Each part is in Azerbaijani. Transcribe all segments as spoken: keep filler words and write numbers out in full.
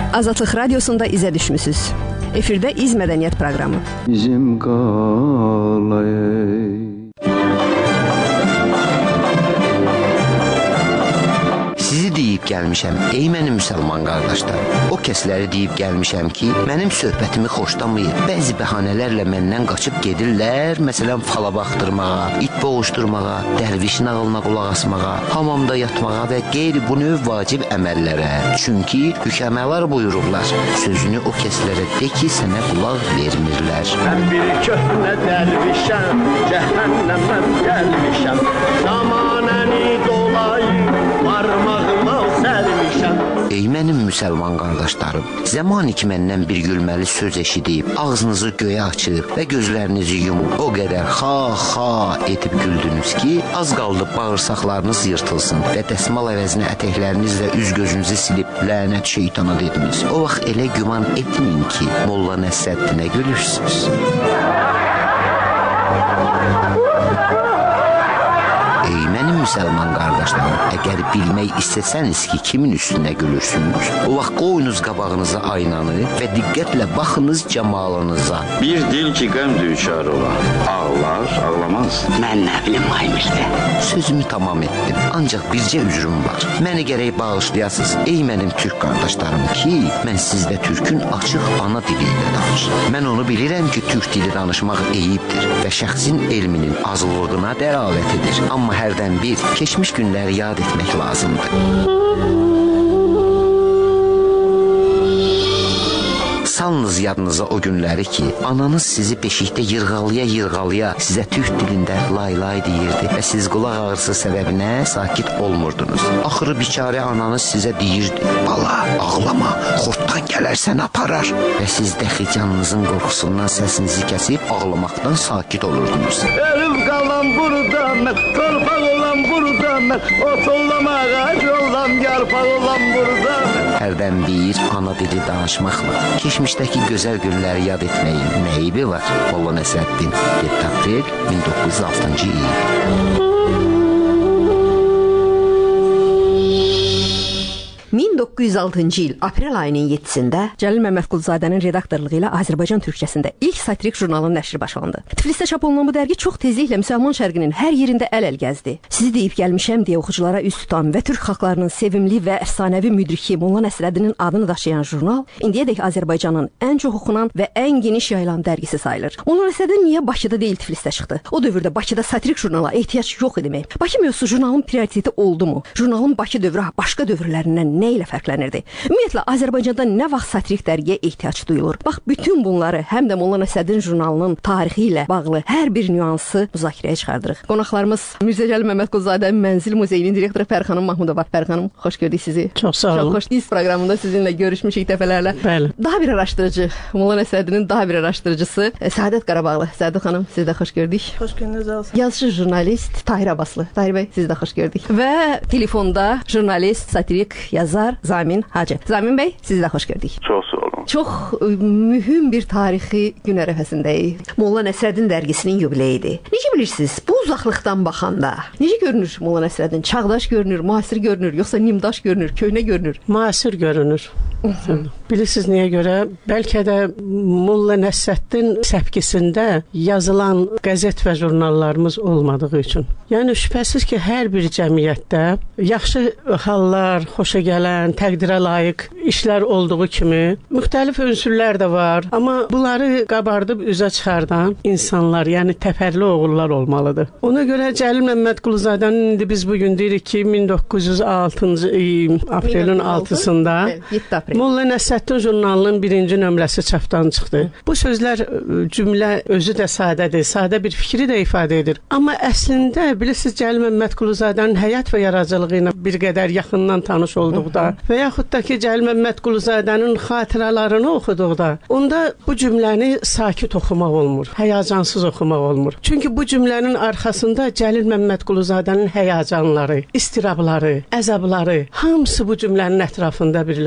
Azadlıq Radiosunda izə düşmüsünüz. Efirdə İz Mədəniyyət proqramı. Bizim qalay. Sizi deyib gəlmişəm, ey mənim müsəlman qardaşlar. O kəsləri deyib gəlmişəm ki, mənim söhbətimi xoşlamayır. Bəzi bəhanələrlə məndən qaçıb gedirlər, məsələn, fala baxdırmağa, it boğuşdurmağa, dərvişin ağılına qulaq asmağa, hamamda yatmağa və qeyri bu növ vacib əməllərə. Çünki hükəmələr buyururlar, sözünü o kəslərə de ki, sənə qulaq vermirlər. Mən bir köhnə dərvişəm, cəhənnəmdən gəlmişəm, zamanəni dolayı parmağıma sərmişəm. Ey mənim müsəlman qardaşlarım, zamanı ki məndən bir gülməli söz eşidib, ağzınızı göyə açıb və gözlərinizi yumub, o qədər xa-xa edib güldünüz ki, az qaldı bağırsaqlarınız yırtılsın və dəsmal əvəzinə ətəklərinizlə üz gözünüzü silib lənət şeytana dediniz. O vaxt elə güman etməyin ki, Molla Nəsrəddinə gülürsünüz. Ey mənim müsəlman qardaşlarım, əgər bilmək istəsəniz ki, kimin üstünə gülürsünüz, o vaxt qoyunuz qabağınıza aynanı və diqqətlə baxınız camalınıza. Bir dil ki qəm düçar olar, ağlar, ağlamaz. Mən nə bilim aymışdı. Sözümü tamam etdim, ancaq bircə üzrüm var. Məni gərək bağışlayasınız, ey mənim türk qardaşlarım ki, mən sizdə türkün açıq ana dili ilə danışır. Mən onu bilirəm ki, türk dili danışmaq eyibdir və şəxsin elminin azlığına dəlalət edir. Amma hərdən bir keçmiş günləri yad etmək lazımdır. Salınız yadınıza o günləri ki, ananız sizi beşikdə yırğalaya-yırğalaya sizə türk dilində lay-lay deyirdi və siz qulaq ağrısı səbəbinə sakit olmurdunuz. Axırı biçarə ananız sizə deyirdi, bala, ağlama, xortdan gələrsən aparar və siz dəxi canınızın qorxusundan səsinizi kəsib ağlamaqdan sakit olurdunuz. Ölüm qalan burada mən, torpaq olan burada mən, otollama ağac olan yarpaq olan burada mən. Hərdən bir ana dili danışmaqla keçmişdəki gözəl günləri yad etməyin nə eybi var? Molla Nəsrəddin, yeddi aprel min doqquz yüz altıncı il. min doqquz yüz altıncı il aprel ayının yeddisində Cəlil Məmmədquluzadənin redaktorluğu ilə Azərbaycan türkçəsində ilk satirik jurnalın nəşri başlandı. Tiflisdə çap olunan bu dərgi çox tezliklə müsəlman şərqinin hər yerində əl-əl gəzdi. Sizi deyib gəlmişəm deyə oxuculara üz tutan və türk xalqlarının sevimli və əfsanəvi müdriki Molla Nəsrəddinin adını daşıyan jurnal indiyədək Azərbaycanın ən çox oxunan və ən geniş yayılan dərgisi sayılır. Molla Nəsrəddin niyə Bakıda deyil Tiflisdə çıxdı? O dövrdə Bakıda satirik jurnala ehtiyac yox idi. Bakı mövzusu jurnalın prioriteti oldumu? Jurnalın Bakı dövrü başqa dövrlərindən nə ilə fərqlənirdi? Ümumiyyətlə, Azərbaycanda nə vaxt satirik dərgiyə ehtiyac duyulur? Bax, bütün bunları həm də Molla Nəsrəddin jurnalının tarixi ilə bağlı hər bir nüansı müzakirəyə çıxardırıq. Qonaqlarımız Mirzə Cəlil Məmmədquluzadənin Mənzil Muzeyinin direktoru Fərxanım Mahmudova. Fərxanım, xoş gördük sizi. Çox sağ olun. Çox xoş İz proqramında sizinlə görüşmüşük dəfələrlə. Bəli. Daha bir araşdırıcı, Molla Nəsrəddinin daha bir araşdırıcısı Səadət Qarabağlı. Səadət xanım, sizi də xoş gördük. Xoş gördünüz olsun. Yazıcı jurnalist Tahir Abbaslı. Tahir bəy, sizi də xoş gördük. Və telefonda jurnalist, satirik, yazar Zamin Hacı. Zamin bəy, sizi də xoş gördük. Çox sağ olun. Çox mühüm bir tarixi gün ərəfəsindəyik. Molla Nəsrəddin dərgisinin yubileyidir. Necə bilirsiniz, bu uzaqlıqdan baxanda necə görünür Molla Nəsrəddin? Çağdaş görünür, müasir görünür, yoxsa nimdaş görünür, köhnə görünür? Müasir görünür. Bilirsiniz niyə görə? Bəlkə də Molla Nəsrəddin səpkisində yazılan qəzet və jurnallarımız olmadığı üçün. Yəni şübhəsiz ki, hər bir cəmiyyətdə yaxşı hallar, xoşa gələn, təqdirə layiq işlər olduğu kimi müxtəlif ünsürlər də var. Amma bunları qabardıb üzə çıxardan insanlar, yəni təfərli oğullar olmalıdır. Ona görə Cəlil Məmmədquluzadənin indi biz bugün deyirik ki, min doqquz yüz altıncı aprelin altısında Molla Nəsrəddin jurnalının birinci nömrəsi çapdan çıxdı. Bu sözlər cümlə özü də sadədir, sadə bir fikri də ifadə edir. Amma əslində bilirsiniz Cəlil Məmmədquluzadənin həyat və yaradıcılığı ilə bir qədər yaxından tanış olduqda və yaxud da ki Cəlil Məmmədquluzadənin xatirələrini oxuduqda onda bu cümləni sakit oxumaq olmur, həyəcansız oxumaq olmur. Çünki bu cümlənin arxasında Cəlil Məmmədquluzadənin həyəcanları, istirabları, əzabları hamısı bu cümlənin ətrafında birləşib.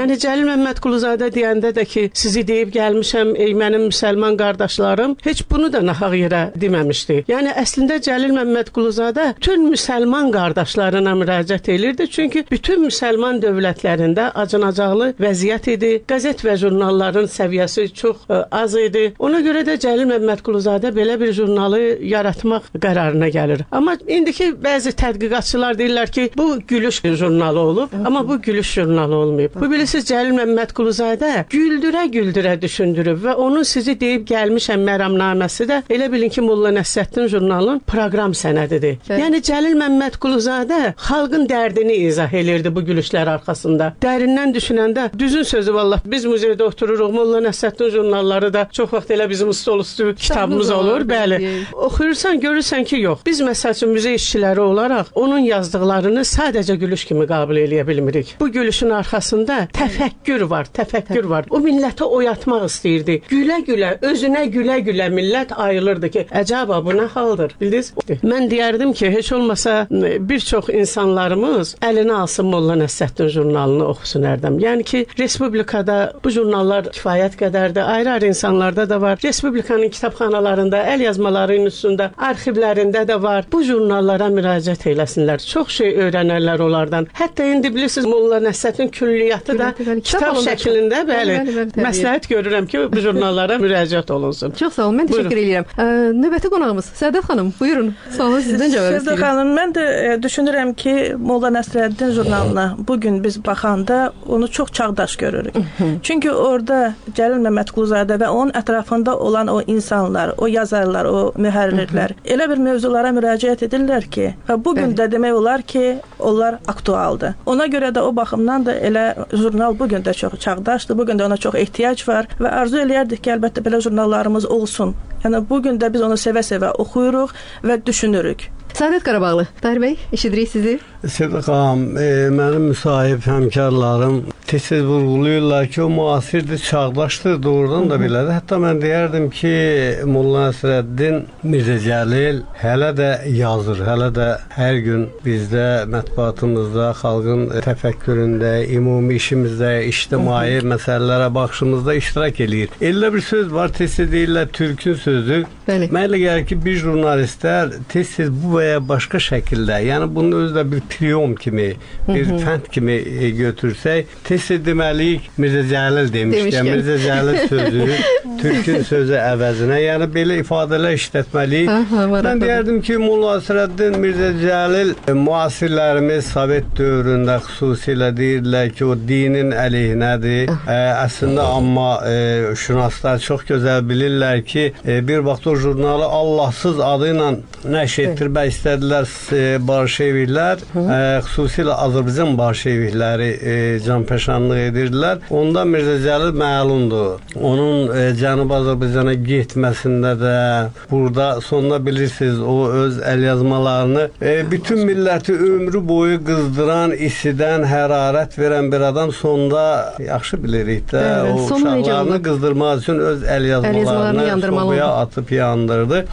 Yəni Cəlil Məmmədquluzadə deyəndə də ki, sizi deyib gəlmişəm, ey mənim müsəlman qardaşlarım, heç bunu da nahaq yerə deməmişdi. Yəni əslində Cəlil Məmmədquluzadə bütün müsəlman qardaşlarına müraciət edirdi, çünki bütün müsəlman dövlətlərində acınacaqlı vəziyyət idi. Qəzet və jurnalların səviyyəsi çox ə, az idi. Ona görə də Cəlil Məmmədquluzadə belə bir jurnalı yaratmaq qərarına gəlir. Amma indiki bəzi tədqiqatçılar deyirlər ki, bu gülüş jurnalı olub, amma bu gülüş jurnalı olmayıb. Bu bilirsiniz Cəlil Məmmədquluzadə güldürə-güldürə düşündürüb və onun sizi deyib gəlmişəm məramnaməsi də elə bilin ki, Molla Nəsrəddin jurnalının proqram sənədidir. Evet. Yəni Cəlil Məmmədquluzadə xalqın dərdini izah elirdi bu gülüşlər arxasında. Dərindən düşünəndə düzün sözü vallah biz muzeydə otururuq, Molla Nəsrəddin jurnalları da çox vaxt elə bizim stol üstü kitabımız olur, bəli. Oxuyursan, görürsən ki, yox. Biz məsəl üçün muzey işçiləri olaraq onun yazdıqlarını sadəcə gülüş kimi qəbul eləyə bilmirik. Bu gülüşün arxasında təfəkkür var, təfəkkür var. O milləti oyatmaq istəyirdi. Gülə-gülə, özünə gülə-gülə millət ayılırdı ki, əcaba bu nə haldır? Bildiniz? Mən deyərdim ki, heç olmasa bir çox insanlarımız əlinə alsın Molla Nəsrəddin jurnalını oxusun Ərdəm. Yəni ki, Respublikada bu jurnallar kifayət qədərdir. Ayrı-ayrı insanlarda da var. Respublikanın kitabxanalarında, əl yazmalarının üstündə, arxivlərində də var. Bu jurnallara müraciət eləsinlər. Çox şey öyrənərlər onlardan. Hətta indi bilirsiniz, Molla Nəsrəddin külliyyatı da kitab şəklində, bəli, məsləhət görürəm ki, bu jurnallara müraciət olunsun. Çox sağ olun, mən təşəkkür edirəm. Növbəti qonağımız Səadət xanım, buyurun. Sualınız sizdən cavab istəyirəm. Səadət xanım, mən də e, düşünürəm ki, Molla Nəsrəddin jurnalına bugün biz baxanda onu çox çağdaş görürük. Çünki orada Cəlil Məmmədquluzadə və onun ətrafında olan o insanlar, o yazarlar, o mühərrirlər elə bir mövzulara müraciət edirlər ki, və bugün də demək olar ki, onlar aktualdır. Ona görə də o baxımdan da elə jurnal bugün də çox çağdaşdır, bugün də ona çox ehtiyac var və arzu eləyərdik ki, əlbəttə belə jurnallarımız olsun. Yəni bugün də biz onu sevə-sevə oxuyuruq və düşünürük. Səadət Qarabağlı, Tahir bəy, eşidirik sizi. Səadət xanım, e, mənim müsahib həmkarlarım tez-tez vurğulayırlar ki, o müasirdir, çağdaşdır, doğrudan da belədir. Hətta mən deyərdim ki, Molla Nəsrəddin Mirzə Cəlil hələ də yazır, hələ də hər gün bizdə, mətbuatımızda, xalqın təfəkküründə, ümumi işimizdə, ictimai məsələlərə baxışımızda iştirak eləyir. Elə bir söz var, tez-tez deyirlər, Türkün sözü. Bəli. Mənə gəlir ki, bir jurnalistlər tez-tez bu və ya başqa şəkildə, yəni bunu özdə bir priyom kimi, bir Hı -hı. fənd kimi e, götürsək, tez-tez deməliyik Mirzə Cəlil demişkən, Mirzə Cəlil sözü, Türkün sözü əvəzinə, yəni belə ifadələr işlətməliyik. Mən deyərdim ki, Molla Nəsrəddin Mirzə Cəlil e, müasirlərimiz Sovet dövründə xüsusilə deyirlər ki, o dinin əleyhinədir. E, əslində amma e, şünaslar çox gözəl bilirlər ki, e, bir vaxt o jurnalı Allahsız adı ilə nəşr etdirmək istədilər e, Bolşeviklər, e, xüsusilə Azərbaycan Bolşevikləri e, canpəşanlıq edirdilər. Onda Mirzə Cəlil məlumdur. Onun e, Cənubi Azərbaycana getməsində də, burada sonunda bilirsiniz, o öz əlyazmalarını e, bütün milləti ömrü boyu qızdıran, isidən, hərarət verən bir adam sonunda yaxşı bilirik də, evet, o uşaqlarını qızdırmaq üçün öz əlyazmalarını sobaya atıb yandırdı.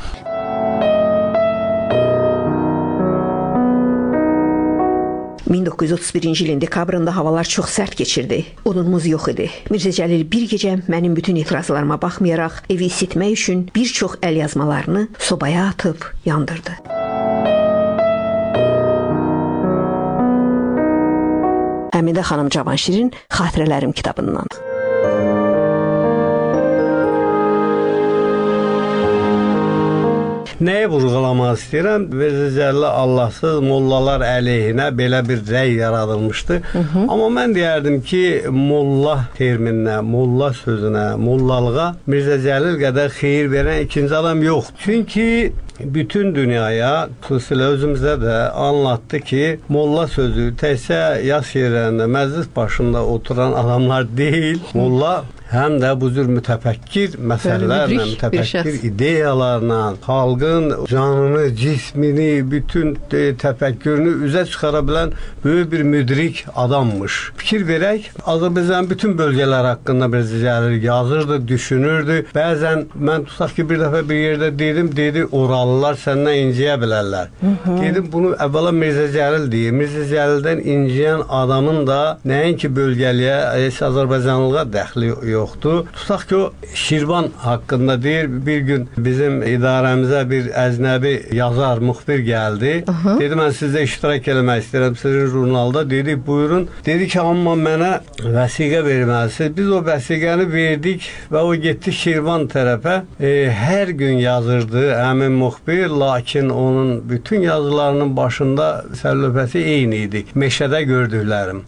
min doqquz yüz otuz birinci ilin dekabrında havalar çox sərt keçirdi. Odunumuz yox idi. Mirzə Cəlil bir gecə mənim bütün etirazlarıma baxmayaraq evi isitmək üçün bir çox əlyazmalarını sobaya atıb yandırdı. Həmidə xanım Cavanşirin Xatirələrim kitabından. Nəyi vurğulamaq istəyirəm? Mirzə Cəlil Allahsız mollalar əleyhinə belə bir rəy yaradılmışdı. Hı -hı. Amma mən deyərdim ki, molla termininə, molla sözünə, mollalığa Mirzə Cəlil qədər xeyir verən ikinci adam yox. Çünki bütün dünyaya, xüsusilə özümüzə də anlattı ki, molla sözü təkcə yas yerlərində, məclis başında oturan adamlar deyil. Molla həm də bu cür mütəfəkkir məsələlərlə, mütəfəkkir ideyalarla xalqın canını, cismini, bütün e, təfəkkürünü üzə çıxara bilən böyük bir müdrik adammış. Fikir verək, Azərbaycanın bütün bölgələri haqqında Mirzə Cəlil yazırdı, düşünürdü. Bəzən mən tutaq ki, bir dəfə bir yerdə dedim, dedi, oralılar səndən inciyə bilərlər. Hı -hı. Dedim, bunu əvvəla Mirzə Cəlil deyir. Mirzə Cəlildən inciyən adamın da nəinki bölgəliyə, heç Azərbaycanlığa dəxli yoxdur. Tutaq ki, o Şirvan haqqında deyir, bir gün bizim idarəmizə bir əcnəbi yazar, müxbir gəldi. Hı -hı. Dedi, mən sizə iştirak eləmək istəyirəm, sizin jurnalda. Dedi, buyurun. Dedi ki, amma mənə vəsiqə verməlisiniz. Biz o vəsiqəni verdik və o getdi Şirvan tərəfə. E, hər gün yazırdı həmin müxbir, lakin onun bütün yazılarının başında sərlöfəsi eyni idi. Meşədə gördüklərim.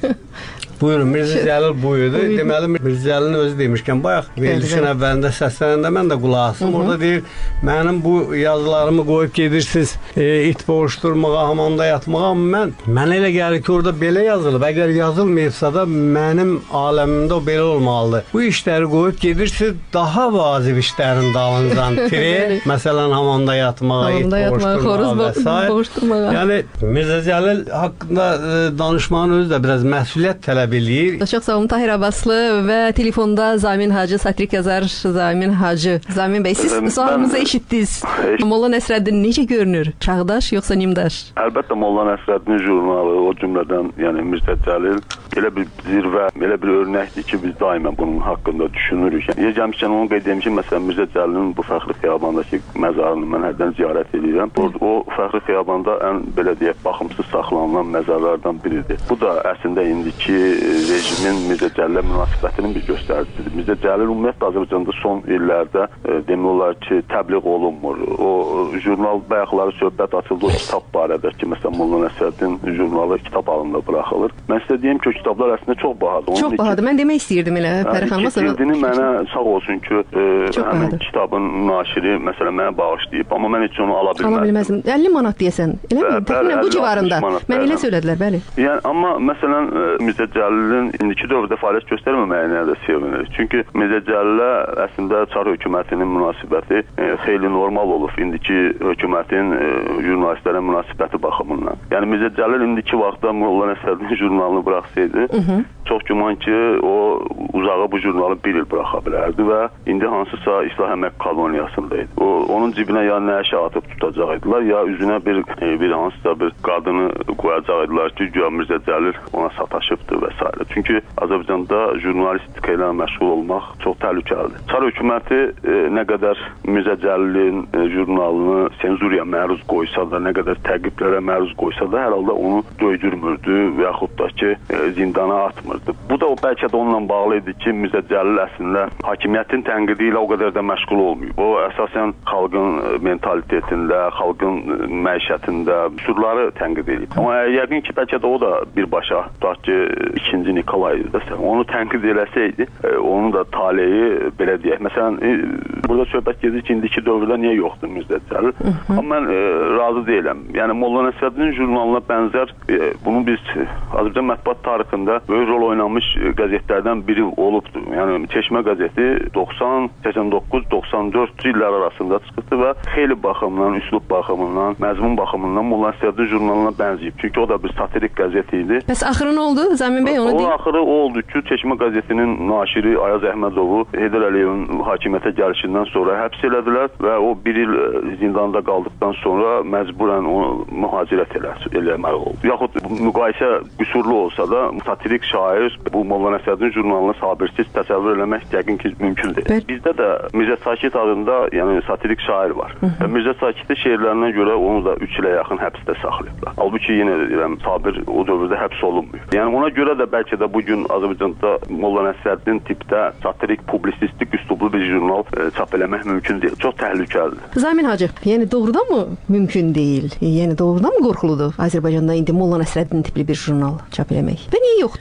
Buyurun, Mirzə Cəlil buyurdu. Deməli, Mirzə Cəlilin özü demişkən, bayaq verilişin əvvəlində səslənəndə mən də qulaq asım. Orada deyir, mənim bu yazılarımı qoyub gedirsiniz e, it boğuşturmağa, hamanda yatmağa. Mən, mən elə gəlir ki, orada belə yazılıb. Əgər yazılmayıbsa da mənim aləmimdə o belə olmalıdır. Bu işləri qoyub gedirsiniz, daha vacib işlərin dalıncan tire, məsələn, hamanda yatmağa, it boğuşturmağa və s. Yəni, Mirzə Cəlil haqqında e, danışmağın özü də biraz məsuliyyət tələb eləyir. Çox sağ olun, Tahir Abbaslı və telefonda Zamin Hacı, satirik yazar Zamin Hacı. Zamin bəy, siz sualımızı eşitdiniz. Molla Nəsrəddin necə görünür? Çağdaş yoxsa nimdaş? Əlbəttə, Molla Nəsrəddin jurnalı, o cümlədən, yəni Mirzə Cəlil elə bir zirvə, elə bir örnəkdir ki, biz daimən bunun haqqında düşünürük. Yəni, gəlmişkən onu qeyd edeyim ki, məsələn, Mirzə Cəlilin bu Fəxri Xiyabandakı məzarını mən hərdən ziyarət edirəm. O, Fəxri Xiyabanda ən, belə deyək, baxımsız saxlanılan məzarlardan biridir. Bu da əslində indiki rejimin Mirzə Cəlilə münasibətinin bir göstəricisidir. Mirzə Cəlil ümumiyyətlə Azərbaycanda son illərdə e, demək olar ki, təbliğ olunmur. O jurnal bayaqları söhbət açıldı o kitab barədə ki, məsələn, Molla Nəsrəddin jurnalı kitab halında buraxılır. Mən sizə deyim ki, o kitablar əslində çox bahadır. Onun çox iki, bahadır. Mən demək istəyirdim elə Fərid xanıma. İki cildini mənə sağ olsun ki, e, həmin kitabın naşiri məsələn mənə bağışlayıb, amma mən heç onu ala bilməzdim. Ala bilməzdim. əlli manat deyəsən. Elə mi? Təxminən bu civarında. Mən elə söylədilər, bəli. Yəni amma məsələn Mirzə Cəlilin indiki dövrdə fəaliyyət göstərməməyinə də sevinirik. Çünki Mirzə Cəlilə əslində Çar hökumətinin münasibəti e, xeyli normal olub indiki hökumətin e, jurnalistlərə münasibəti baxımından. Yəni Mirzə Cəlil indiki vaxtda Molla Nəsrəddin jurnalını buraxsaydı, Hı -hı. çox güman ki, o uzağa bu jurnalı bir il buraxa bilərdi və indi hansısa İslah Əmək koloniyasındaydı. O, onun cibinə ya nəşə atıb tutacaqdılar, ya üzünə bir e, bir hansısa bir qadını qoyacaqdılar ki, güya Mirzə Cəlil ona sataşıbdır və s. Çünki Azərbaycanda jurnalistika ilə məşğul olmaq çox təhlükəlidir. Çar hökuməti e, nə qədər Mirzə Cəlilin e, jurnalını senzuriya məruz qoysa da, nə qədər təqiblərə məruz qoysa da, hər halda onu döydürmürdü və yaxud da ki, e, zindana atmırdı. Bu da o bəlkə də onunla bağlı idi ki, Mirzə Cəlil əslində hakimiyyətin tənqidi ilə o qədər də məşğul olmuyor. O əsasən xalqın mentalitetində, xalqın məişətində üsulları tənqid edib. Amma yəqin ki, bəlkə də o da birbaşa tutaq ki, ikinci Nikolay onu tənqid eləsəydi, e, onun da taleyi belə deyək. Məsələn, e, burada söhbət gedir ki, indiki dövrdə niyə yoxdur Mirzə Cəlil? Amma mən e, razı deyiləm. Yəni Molla Nəsrəddin jurnalına bənzər e, bunu biz Azərbaycan mətbuat tarixində böyük rol oynamış qəzetlərdən biri olubdur. Yəni Çeşmə qəzeti doxsan, səksən doqquz, doxsan dörd illər arasında çıxdı və xeyli baxımdan, üslub baxımından, məzmun baxımından Molla Nəsrəddin jurnalına bənzəyib. Çünki o da bir satirik qəzet idi. Bəs axırı nə oldu? Zamin bəy onu deyib. O axırı o oldu ki, Çeşmə qəzetinin naşiri Ayaz Əhmədovu Heydər Əliyevin hakimiyyətə gəlişindən sonra həbs elədilər və o bir il zindanda qaldıqdan sonra məcburən onu mühacirət eləməli oldu. Yaxud müqayisə qüsurlu olsa da satirik şair bu Molla Nəsrəddin jurnalını sabirsiz təsəvvür eləmək yəqin ki, mümkün deyil. Bəli. Bizdə də Mirzə Sakit adında yəni satirik şair var. Hı -hı. Mirzə Sakit'in şeirlərinə görə onu da üç ilə yaxın həbsdə saxlayıblar. Halbuki yenə də deyirəm, Sabir o dövrdə həbs olunmuyor. Yəni ona görə də bəlkə də bu gün Azərbaycanda Molla Nəsrəddin tipdə satirik, publisistik üslublu bir jurnal e, çap eləmək mümkün deyil. Çox təhlükəlidir. Zamin Hacı, yəni doğrudan mı mümkün deyil? Yəni doğrudan mı qorxuludur Azərbaycanda indi Molla Nəsrəddin tipli bir jurnal çap eləmək? Və niyə yoxdur? Sadəcə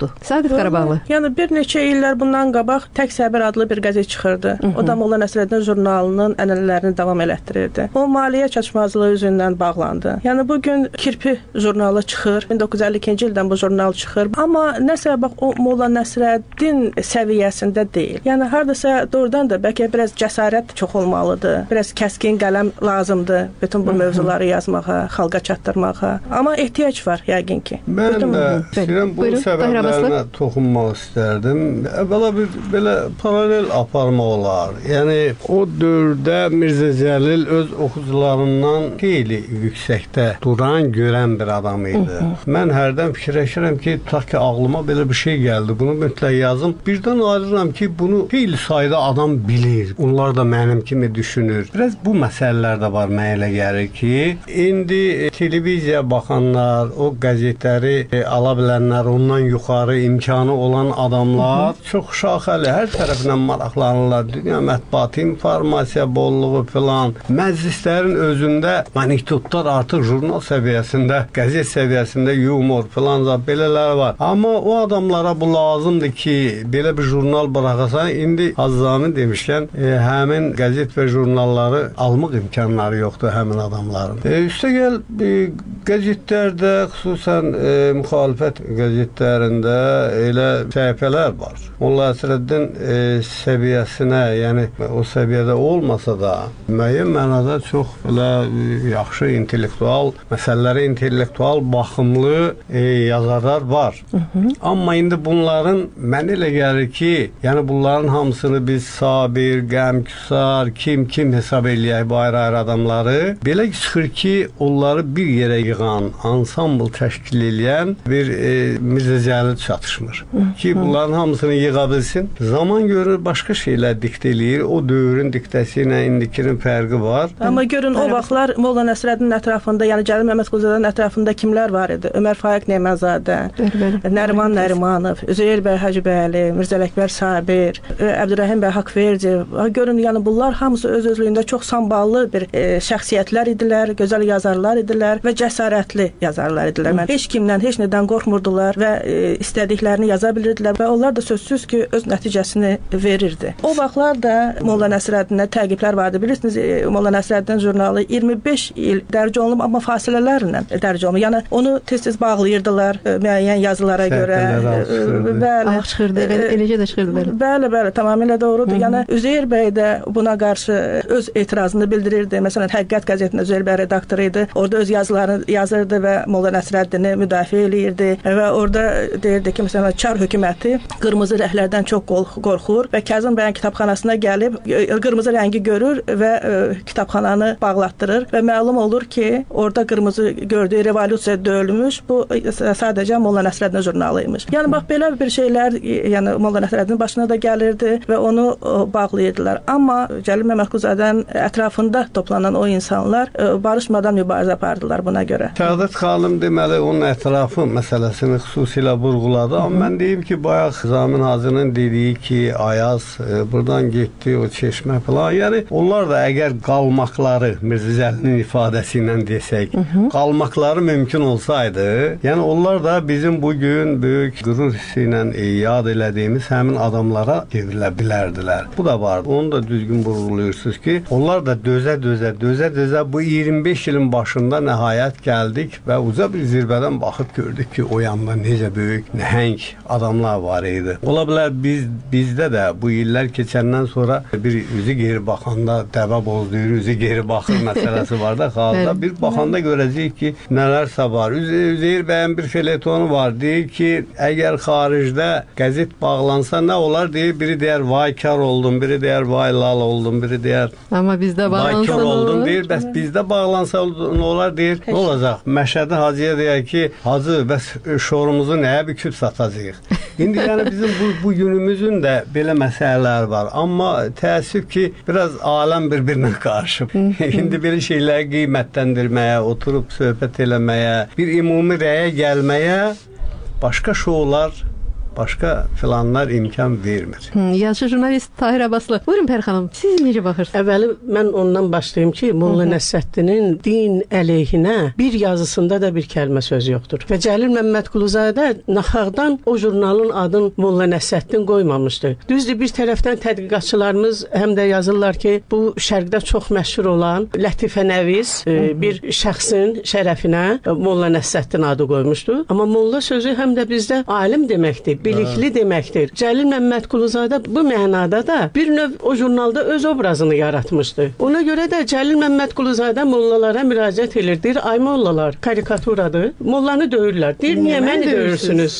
Təsadüf Qarabağlı. Yəni bir neçə illər bundan qabaq Tək Səbir adlı bir qəzet çıxırdı. Hı -hı. O da Molla Nəsrəddin jurnalının ənənələrini davam elətdirirdi. O maliyyə çatışmazlığı üzündən bağlandı. Yəni bu gün Kirpi jurnalı çıxır. min doqquz yüz əlli ikinci ildən bu jurnal çıxır. Amma nəsə bax o Molla Nəsrəddin səviyyəsində deyil. Yəni hardasa doğrudan da bəlkə biraz cəsarət çox olmalıdır. Biraz kəskin qələm lazımdır bütün bu mövzuları yazmağa, xalqa çatdırmağa. Amma ehtiyac var yəqin ki. Mən bütün də istəyirəm bu səbəblərinə toxunmaq istərdim. Əvvəla bir belə paralel aparma olar. Yəni o dövrdə Mirzə Cəlil öz oxucularından xeyli yüksəkdə duran, görən bir adam idi. Mən hərdən fikirləşirəm ki, ta ki ağlıma belə bir şey gəldi. Bunu mütləq yazım. Birdən ayrıram ki, bunu xeyli sayda adam bilir. Onlar da mənim kimi düşünür. Biraz bu məsələlər də var mənə elə gəlir ki, indi e, televiziya baxanlar, o qəzetləri e, ala bilənlər, ondan yuxarı imkanı olan adamlar çox şaxəli, hər tərəfindən maraqlanırlar. Dünya mətbuatı, informasiya bolluğu filan. Məclislərin özündə anekdotlar artıq jurnal səviyyəsində, qəzet səviyyəsində yumor filan da belələr var. Amma o adamlara bu lazımdır ki, belə bir jurnal buraxasan, indi Azzami demişkən, e, həmin qəzet və jurnalları almaq imkanları yoxdur həmin adamların. E, üstəgəl e, qəzetlərdə, xüsusən e, müxalifət qəzetlərində elə səhifələr var. Molla Nəsrəddin e, səviyyəsinə, yəni o səviyyədə olmasa da müəyyən mənada çox belə e, yaxşı intellektual, məsələləri intellektual baxımlı e, yazarlar var. Hı -hı. Amma indi bunların mənə elə gəlir ki, yəni bunların hamısını biz Sabir, Qəmküsar, kim kim hesab eləyək bu ayrı-ayrı adamları. Belə çıxır ki, onları bir yerə yığan, ansambl təşkil edən bir e, Mirzə Cəlil çatışmır. Hı -hı. Ki bunların hamısını yığa bilsin. Zaman görür, başqa şeylər diktə eləyir. O dövrün diktəsi ilə indikinin fərqi var. Amma görün o vaxtlar Molla Nəsrəddin ətrafında, yəni Cəlil Məmmədquluzadə ətrafında kimlər var idi? Ömər Faiq Neməzadə, Nəriman Nərimanov, Üzeyir bəy Hacıbəyli, Mirzə Ələkbər Sabir, Əbdürrəhim bəy Haqverdiyev. Görün, yəni bunlar hamısı öz-özlüyündə çox samballı bir e, şəxsiyyətlər idilər, gözəl yazarlar idilər və cəsarətli yazarlar idilər. Mən heç kimdən, heç nədən qorxmurdular və e, istədiklərini yaza bilirdilər və onlar da sözsüz ki, öz nəticəsini verirdi. O vaxtlar da Molla Nəsrəddinə təqiblər vardı. Bilirsiniz, e, Molla Nəsrəddin jurnalı iyirmi beş il dərc olunub, amma fasilələrlə dərc olunub. Yəni onu tez-tez bağlayırdılar e, müəyyən yazılara görə. Bəli, ağ çıxırdı, eləcə də çıxırdı belə. Bəli, bəli, tamamilə doğrudur. Hı -hı. Yəni Üzeyir bəy də buna qarşı öz etirazını bildirirdi. Məsələn, Həqiqət qəzetində Üzeyir bəy redaktoru idi. Orada öz yazılarını yazırdı və Molla Nəsrəddini müdafiə eləyirdi və orada deyirdi ki, məsələn, Çar hökuməti qırmızı rənglərdən çox qorxur və Kazım bəyin kitabxanasına gəlib qırmızı rəngi görür və ə, kitabxananı bağlatdırır və məlum olur ki, orada qırmızı gördüyü revolyusiya döyülmüş. Bu sadəcə Molla Nəsrəddin jurnalı imiş. Yəni bax belə bir şeylər, yəni Molla Nəsrəddinin başına da gəlirdi və onu ə, bağlayırdılar. Amma Cəlil Məmmədquluzadənin ətrafında toplanan o insanlar ə, barışmadan mübarizə apardılar buna görə. Səadət xanım deməli onun ətrafı məsələsini xüsusilə vurğuladı. Amma mən deyim ki, bayaq Zamin Hacının dediyi ki, Ayaz e, buradan getdi, o çeşmə falan. Yəni onlar da əgər qalmaqları, Mirzə Cəlilin ifadəsi ilə desək, Hı -hı. qalmaqları mümkün olsaydı, yəni onlar da bizim bugün böyük qürur hissi ilə e, yad elədiyimiz həmin adamlara çevrilə bilərdilər. Bu da var. Onu da düzgün vurğulayırsınız ki, onlar da dözə-dözə, dözə-dözə bu iyirmi beş ilin başında nəhayət gəldik və uca bir zirvədən baxıb gördük ki, o yanda necə böyük, nəhəng adamlar var idi. Ola bilər biz bizdə də bu illər keçəndən sonra bir üzü geri baxanda dəvə bozduyur, üzü geri baxır məsələsi var da xalqda. Bir baxanda görəcəyik ki, nələrsə var. Üzeyir bəyin bir feletonu var. Deyir ki, əgər xaricdə qəzet bağlansa nə olar? Deyir, biri deyər vay kar oldum, biri deyər vay lal oldum, biri deyər amma bizdə bağlansa vay kar oldum deyir. Bəs bizdə bağlansa nə olar? Deyir, nə olacaq? Məşədi Hacıya deyər ki, Hacı, bəs şorumuzu nəyə büküb satacağıq? İndi yəni bizim bu, bu günümüzün də belə məsələlər var. Amma təəssüf ki, biraz aləm bir-birinə qarışıb. İndi belə şeyləri qiymətləndirməyə, oturub söhbət eləməyə, bir ümumi rəyə gəlməyə başqa şoular başqa filanlar imkan vermir. Hı, yazıcı jurnalist Tahir Abbaslı. Buyurun Pəri xanım, siz necə baxırsınız? Əvvəli mən ondan başlayım ki, Molla Nəsrəddinin din əleyhinə bir yazısında da bir kəlmə söz yoxdur. Və Cəlil Məmmədquluzadə naxaqdan o jurnalın adını Molla Nəsrəddin qoymamışdı. Düzdür, bir tərəfdən tədqiqatçılarımız həm də yazırlar ki, bu şərqdə çox məşhur olan Lətifə Nəviz e, bir şəxsin şərəfinə Molla Nəsrəddin adı qoymuşdu. Amma Molla sözü həm də bizdə alim deməkdir, bilikli deməkdir. Cəlil Məmmədquluzadə bu mənada da bir növ o jurnalda öz obrazını yaratmışdı. Ona görə də Cəlil Məmmədquluzadə mollalara müraciət edir. Deyir, ay mollalar, karikaturadır. Mollanı döyürlər. Deyir, niyə məni döyürsünüz?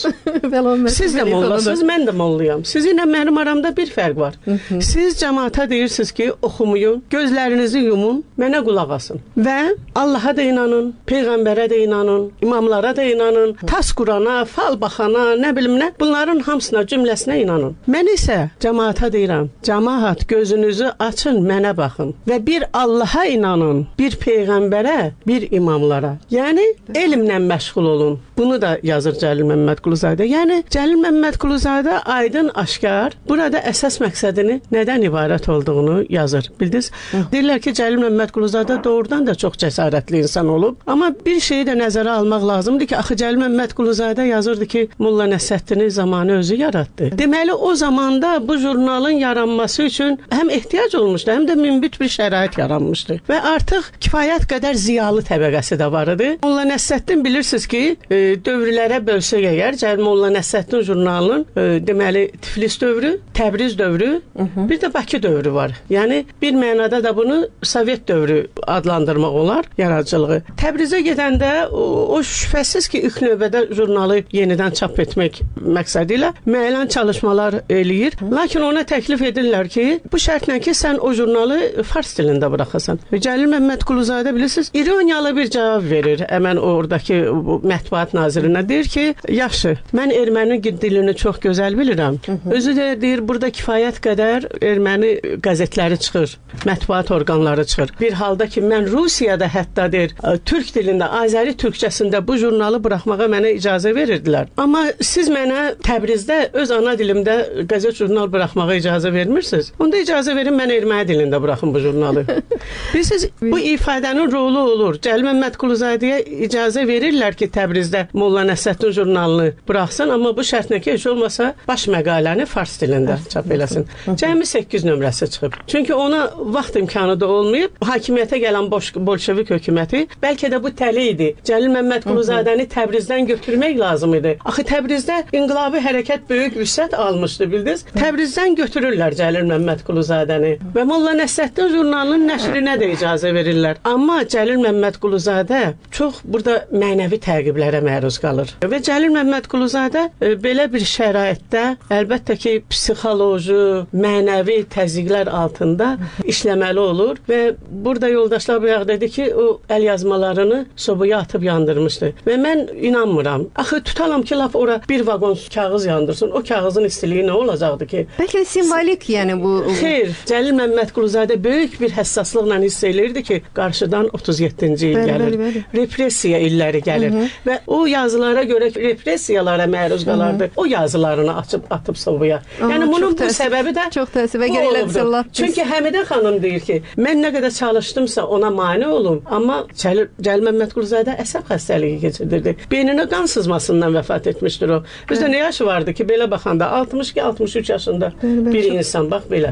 Siz də mollasınız, mən də mollayam. Sizinlə mənim aramda bir fərq var. Siz cəmaata deyirsiniz ki, oxumayın, gözlərinizi yumun, mənə qulaq asın. Və Allaha da inanın, Peyğəmbərə də inanın, imamlara da inanın, tas Qurana, fal baxana, nə bilim nə, bunların hamısına, cümləsinə inanın. Mən isə cəmaata deyirəm, cəmaat gözünüzü açın, mənə baxın və bir Allaha inanın, bir Peyğəmbərə, bir imamlara. Yəni, elmlə məşğul olun. Bunu da yazır Cəlil Məmmədquluzadə. Yəni, Cəlil Məmmədquluzadə aydın, aşkar, burada əsas məqsədini nədən ibarət olduğunu yazır. Bildiniz? Deyirlər ki, Cəlil Məmmədquluzadə doğrudan da çox cəsarətli insan olub. Amma bir şeyi də nəzərə almaq lazımdır ki, axı Cəlil Məmmədquluzadə yazırdı ki, Molla Nəsrəddini zamanı özü yaratdı. Deməli, o zamanda bu jurnalın yaranması üçün həm ehtiyac olmuşdu, həm də münbit bir şərait yaranmışdı. Və artıq kifayət qədər ziyalı təbəqəsi də var idi. Molla Nəsrəddin bilirsiniz ki, e, dövrlərə bölsək əgər, Cəlil Molla Nəsrəddin jurnalının e, deməli Tiflis dövrü, Təbriz dövrü, Hı -hı. bir də Bakı dövrü var. Yəni bir mənada da bunu Sovet dövrü adlandırmaq olar, yaradıcılığı. Təbrizə gedəndə o, o şübhəsiz ki, ilk növbədə jurnalı yenidən çap etmək məqsədi ilə müəyyən çalışmalar eləyir. Hı. Lakin ona təklif edirlər ki, bu şərtlə ki, sən o jurnalı fars dilində buraxasan. Cəlil Məmmədquluzadə bilirsiniz, ironiyalı bir cavab verir. Həmən oradakı mətbuat nazirinə deyir ki, yaxşı, mən erməni dilini çox gözəl bilirəm. Hı -hı. Özü də deyir, burada kifayət qədər erməni qəzetləri çıxır, mətbuat orqanları çıxır. Bir halda ki, mən Rusiyada hətta deyir, türk dilində, Azəri türkçəsində bu jurnalı buraxmağa mənə icazə verirdilər. Amma siz mənə Təbrizdə öz ana dilimdə qəzet jurnal buraxmağa icazə vermirsiniz. Onda icazə verin, mən erməni dilində buraxım bu jurnalı. Bilirsiniz, bu ifadənin rolu olur. Cəlil Məmmədquluzadəyə icazə verirlər ki, Təbrizdə Molla Nəsrəddin jurnalını buraxsın, amma bu şərtlə ki, heç olmasa baş məqaləni fars dilində çap eləsin. Cəmi səkkiz nömrəsi çıxıb. Çünki ona vaxt imkanı da olmayıb. Hakimiyyətə gələn bolşevik hökuməti bəlkə də bu təli idi. Cəlil Məmmədquluzadəni Təbrizdən götürmək lazım idi. Axı Təbrizdə inqilabi hərəkət böyük vüsət almışdı, bildiniz? Təbrizdən götürürlər Cəlil Məmmədquluzadəni və Molla Nəsrəddin jurnalının nəşrinə də icazə verirlər. Amma Cəlil Məmmədquluzadə çox burada mənəvi təqiblərə məruz qalır. Və Cəlil Məmmədquluzadə e, belə bir şəraitdə əlbəttə ki, psixoloji, mənəvi təzyiqlər altında işləməli olur və burada yoldaşlar bayaq dedi ki, o əl yazmalarını sobaya atıb yandırmışdı. Və mən inanmıram. Axı tutalım ki, laf ora bir vaqon kağız yandırsın. O kağızın istiliyi nə olacaqdı ki? Bəlkə simvolik, yəni bu... Xeyr, Cəlil Məmmədquluzadə böyük bir həssaslıqla hiss eləyirdi ki, qarşıdan otuz yeddinci il bəli, gəlir. Bəli, bəli. Repressiya illəri gəlir. Hı -hı. Və o yazılara görə repressiyalara məruz qalardı. Hı -hı. O yazılarını açıb atıb sobaya. Aha, yəni bunun bu təəssüf, səbəbi də çox təəssüfə görə elədirlər. Çünki Həmidə xanım deyir ki, mən nə qədər çalışdımsa ona mane olum, amma Cəlil, Cəlil Məmmədquluzadə əsəb xəstəliyi keçirdirdi. Beyninə qan sızmasından vəfat etmişdir o. Bizdə nə yaşı vardı ki, belə baxanda altmış iki altmış üç yaşında bəli, bir çox... insan, bax belə.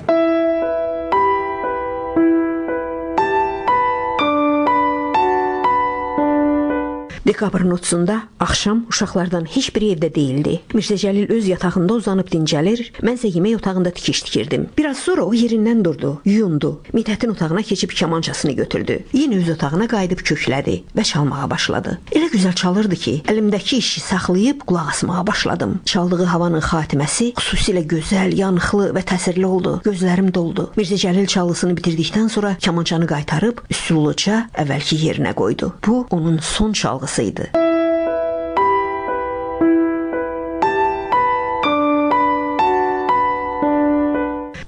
Dekabrın otuzunda axşam uşaqlardan heç biri evdə değildi. Mirzə Cəlil öz yatağında uzanıb dincəlir, mənsə yemək otağında tikiş tikirdim. Biraz sonra o yerindən durdu, yuyundu. Mithətin otağına keçib kamançasını götürdü. Yenə öz otağına qayıdıb köklədi və çalmağa başladı. Elə gözəl çalırdı ki, əlimdəki işi saxlayıb qulaq asmağa başladım. Çaldığı havanın xatiməsi xüsusilə gözəl, yanıqlı və təsirli oldu. Gözlərim doldu. Mirzə Cəlil çalısını bitirdikdən sonra kamançanı qaytarıb üsulluca əvvəlki yerinə qoydu. Bu onun son çalğısı idi.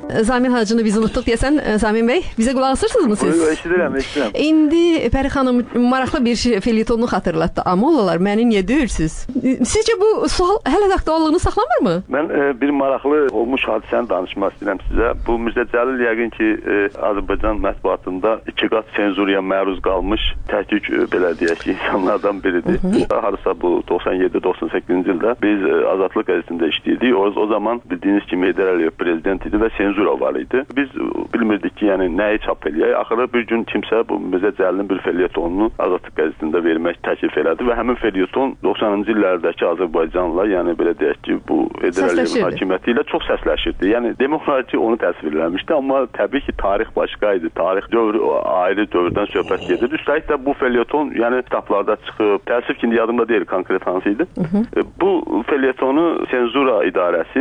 Zamin Hacını biz unutduq deyəsən, Zamin bəy, bizə qulaq asırsınızmı siz? Buyur, eşidirəm, eşidirəm. İndi Pəri xanım maraqlı bir felyetonunu xatırlatdı. Amollalar məni niyə döyürsüz? Sizcə bu sual hələ də aktuallığını saxlamırmı? Mən e, bir maraqlı olmuş hadisəni danışmaq istəyirəm sizə. Bu Mirzə Cəlil yəqin ki, e, Azərbaycan mətbuatında iki qat senzuriya məruz qalmış təhqiq e, belə deyək ki, insanlardan biridir. Harasa bu doxsan yeddi doxsan səkkizinci ildə biz e, Azadlıq qəzetində işləyirdik. O, o zaman bildiyiniz kimi Heydər Əliyev prezident idi və senzura var idi. Biz bilmirdik ki, yəni nəyi çap eləyək. Axırı bir gün kimsə bu Mirzə Cəlilin bir felyetonunu Azadlıq qəzetində vermək təklif elədi və həmin felyeton doxsanıncı illərdəki Azərbaycanla, yəni belə deyək ki, bu Heydər Əliyevin hakimiyyəti ilə çox səsləşirdi. Yəni demək olar ki, onu təsvir eləmişdi, amma təbii ki, tarix başqa idi. Tarix dövrü ayrı dövrdən söhbət gedir. Üstəlik də bu felyeton, yəni kitablarda çıxıb, təəssüf ki, yadımda deyil konkret hansı idi. Bu felyetonu senzura idarəsi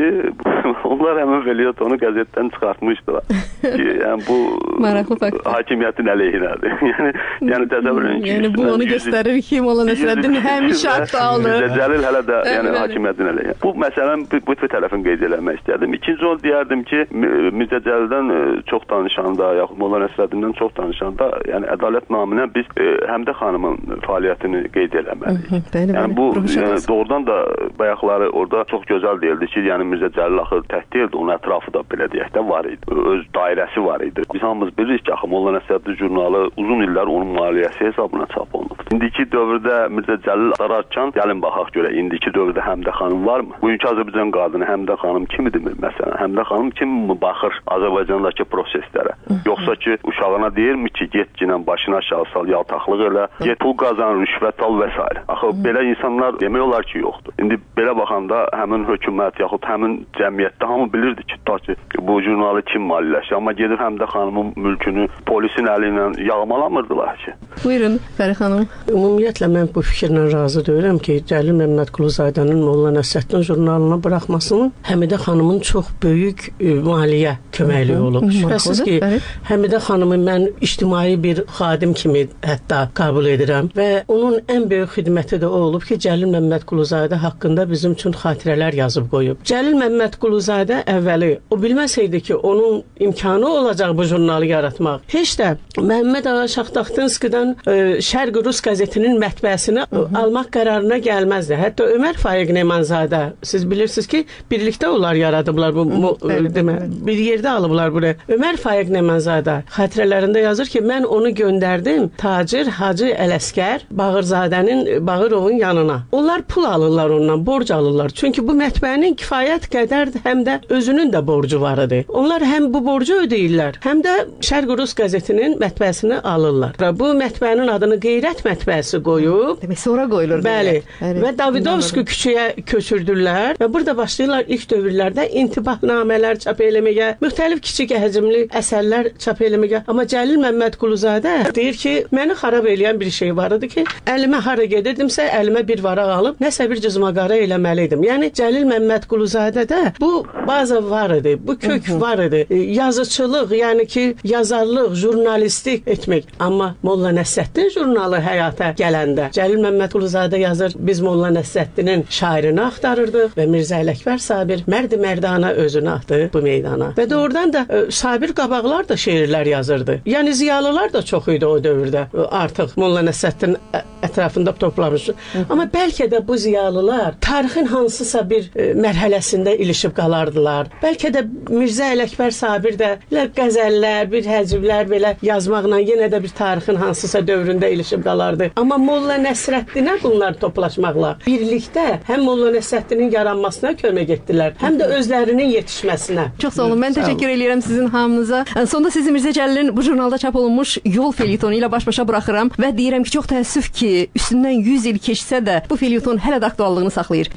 onlar həmin felyetonu qəzetdən çıxartmışdılar. Ki, yəni bu hakimiyyətin əleyhinədir. yəni yəni təsəvvür edin ki, yəni bu onu göstərir ki, Molla Nəsrəddin həmişə aktualdır. Mirzə Cəlil hələ də yəni hakimiyyətin əleyhinə. Bu məsələni bu, bu tərəfini qeyd eləmək istərdim. İkinci onu deyərdim ki, Mirzə Cəlildən çox danışanda, yaxud Molla Nəsrəddindən çox danışanda, yəni ədalət naminə biz e, Həmidə xanımın fəaliyyətini qeyd eləməliyik. Yəni bu yəni, doğrudan da bayaqları orada çox gözəl deyildi ki, yəni Mirzə Cəlil axı tək deyildi, onun ətrafı da belə deyək də var idi. Öz dairəsi var idi. Biz hamımız bilirik ki, axı Molla Nəsrəddin jurnalı uzun illər onun maliyyəsi hesabına çap olunub. İndiki dövrdə Mirzə Cəlil ararkən gəlin baxaq görə indiki dövrdə Həmidə xanım varmı? Bugünkü Azərbaycan qadını Həmidə xanım kimdir məsələn? Həmidə xanım kim baxır Azərbaycandakı proseslərə? Yoxsa ki, uşağına deyirmi ki, get ginən başına aşağı sal, yaltaqlıq elə, get pul qazan, rüşvət al və s. Axı belə insanlar demək olar ki, yoxdur. İndi belə baxanda həmin hökumət yaxud həmin cəmiyyətdə hamı bilirdi ki, ta ki, bu jurnalı kim maliyyələşir. Amma gedib Həmidə xanımın mülkünü polisin əli ilə yağmalamırdılar ki. Buyurun, Pəri xanım. Ümumiyyətlə mən bu fikirlə razı deyirəm ki, Cəlil Məmmədquluzadənin Molla Nəsrəddin jurnalına buraxmasının Həmidə xanımın çox böyük e, maliyyə köməkliyi olub. Şübhəsiz ki, Həmidə xanımı mən ictimai bir xadim kimi hətta qəbul edirəm və onun ən böyük xidməti də o olub ki, Cəlil Məmmədquluzadə haqqında bizim üçün xatirələr yazıb qoyub. Cəlil Məmmədquluzadə əvvəli o bilməsəydi ki, onun imkanı olacaq bu jurnalı yaratmaq. Heç də Məhəmməd Ağa Şaxtaxtınskidən e, Şərq Rus qəzetinin mətbəəsini Hı -hı. almaq qərarına gəlməzdi. Hətta Ömər Faiq Nemanzadə, siz bilirsiniz ki, birlikdə onlar yaradıblar bu Hı, bəli, demə, bəli. Bir yerdə alıblar bunu. Ömər Faiq Nemanzadə xatirələrində yazır ki, mən onu göndərdim tacir Hacı Ələskər Bağırzadənin Bağırovun yanına. Onlar pul alırlar ondan, borc alırlar. Çünki bu mətbəənin kifayət qədər həm də özünün də borcu var idi. Onlar həm bu borcu ödəyirlər, həm də Şərq Rus qəzetinin mətbəəsini alırlar. Və bu mətbəənin adını Qeyrət mətbəəsi qoyub. Demək sonra qoyulur. Bəli. Bəli. Və Davidovski küçəyə köçürdülər və burada başlayırlar ilk dövrlərdə intibahnamələr çap eləməyə, müxtəlif kiçik həcmli əsərlər çap eləməyə. Amma Cəlil Məmmədquluzadə deyir ki, məni xarab eləyən bir şey var idi ki, əlimə hara gedirdimsə, əlimə bir varaq alıb nəsə bir cızmaqara eləməli idim. Yəni Cəlil Məmmədquluzadədə bu baza var idi, bu kök var idi. Yazıçılıq, yəni ki, yazarlıq, jurnalistik etmək. Amma Molla Nəsrəddin jurnalı həyata gələndə Cəlil Məmmədquluzadə yazır, biz Molla Nəsrəddinin şairini axtarırdıq və Mirzə Ələkbər Sabir mərdi mərdana özünü atdı bu meydana. Və doğrudan da e, Sabir Qabaqlar da şeirlər yazırdı. Yəni ziyalılar da çox idi o dövrdə. Artıq Molla Nəsrəddin ətrafında toplamış. Amma bəlkə də bu ziyalılar tarixin hansısa bir e, mərhələsində ilişib qalardılar. Bəlkə də Mirzə Ələkbər Sabir də qəzəllər, bir həcvlər belə yazmaqla yenə də bir tarixin hansısa dövründə ilişib qalardı. Amma Molla Nəsrəddinə bunlar toplaşmaqla birlikdə həm Molla Nəsrəddinin yaranmasına kömək etdilər, həm də özlərinin yetişməsinə. Çox sağ olun. Mən təşəkkür edirəm sizin hamınıza. Sonda sizi Mirzə Cəlilin bu jurnalda çap olunmuş Yol felyetonu ilə baş-başa buraxıram və deyirəm ki, çox təəssüf ki, üstündən yüz il keçsə də bu felyeton hələ də aktuallığını saxlayır.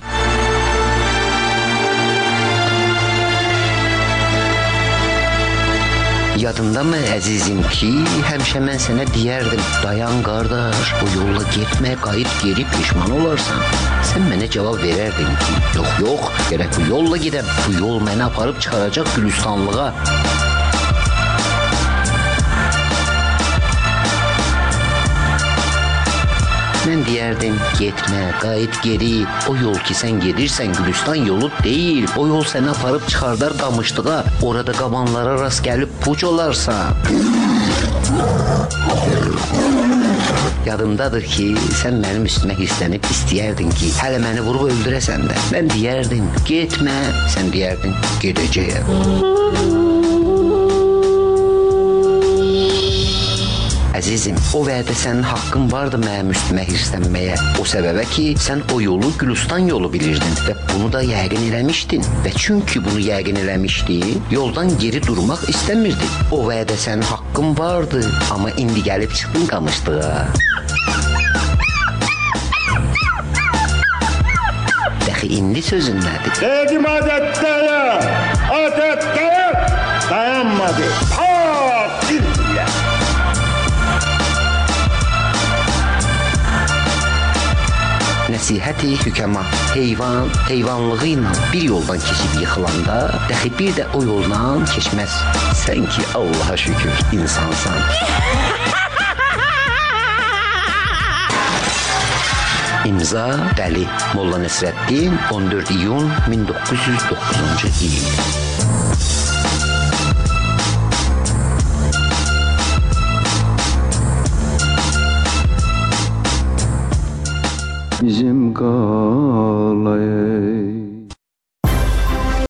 Yadındamı əzizim ki, həmişə mən sənə deyərdim, dayan qardaş, bu yolla getmə, qayıt geri peşman olarsan. Sən mənə cavab verərdin ki, yox, yox, gərək bu yolla gedəm, bu yol məni aparıb çıxaracaq Gülüstanlığa. Mən deyərdim, getmə, qayıt geri. O yol ki sən gedirsən Gülüstan yolu deyil. O yol səni aparıb çıxardar qamışlığa. Orada qabanlara rast gəlib puç olarsan. Yadımdadır ki, sən mənim üstümə hirslənib istəyərdin ki, hələ məni vurub öldürəsən də. Mən deyərdim, getmə, sən deyərdin, gedəcəyəm. Əzizim, o vədə sənin haqqın vardı mənim üstümə hirslənməyə. O səbəbə ki, sən o yolu Gülüstan yolu bilirdin və bunu da yəqin eləmişdin. Və çünki bunu yəqin eləmişdin, yoldan geri durmaq istəmirdin. O vədə sənin haqqın vardı, amma indi gəlib çıxdın qamışlığa. Dəxi indi sözün nədir? Dedim adətlərə, adətlərə dayanmadı. Ha, sildiyə. Nəsihəti hükəma, heyvan, heyvanlığı ilə bir yoldan keçib yıxılanda, dəxi bir də o yoldan keçməz. Sən ki, Allaha şükür, insansan. İmza Dəli, Molla Nəsrəddin, on dörd iyun min doqquz yüz doqquzuncu il. Bizim qalay